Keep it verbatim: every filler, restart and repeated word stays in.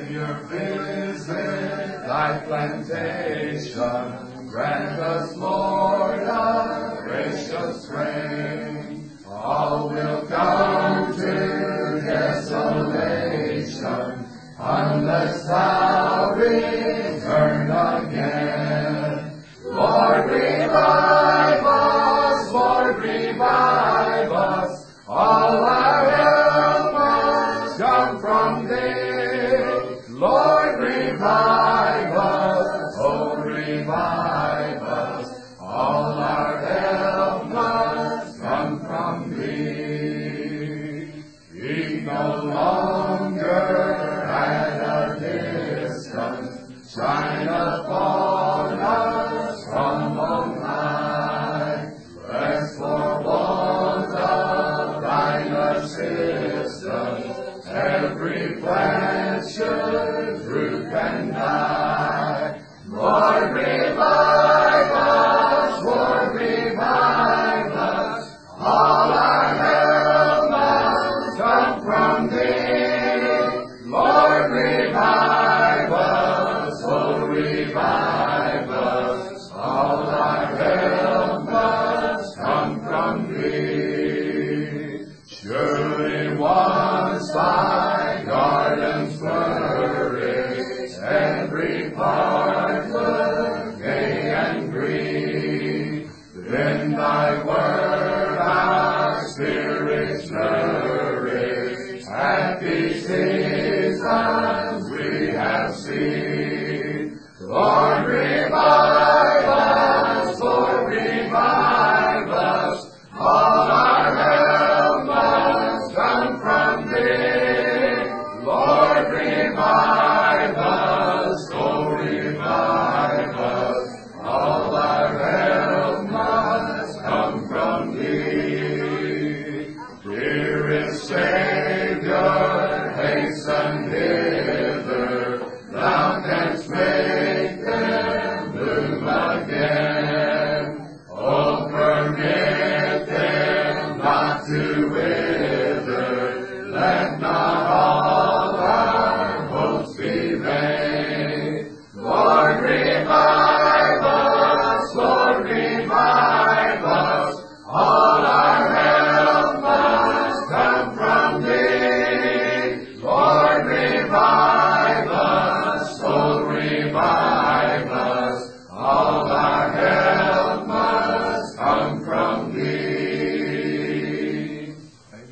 Savior, visit thy plantation. Grant us, Lord, a gracious rain. All will come to desolation unless thou return again. Lord, revive us, Lord, revive us. All our help must come from thee. Lord, revive us, oh, revive us. All our help must come from thee. Be no longer at a distance. Shine upon us from on high. Bless for want of thine assistance. Every plant should droop and die. Lord, revive us, Lord, revive us. All our help must come from thee. Lord, revive us, oh, revive us. All our help must come from thee. Surely once thy gardens flourish, every part look gay and green. Then thy word our spirits nourish. At these seasons we have seen. Lord, revive us, Lord, revive us. All our help must come from thee. Lord, revive us, oh, revive us. All our help must come from thee. Dearest Savior, hasten hither. Thou canst make them bloom again. Oh, permit them not to wither. Let not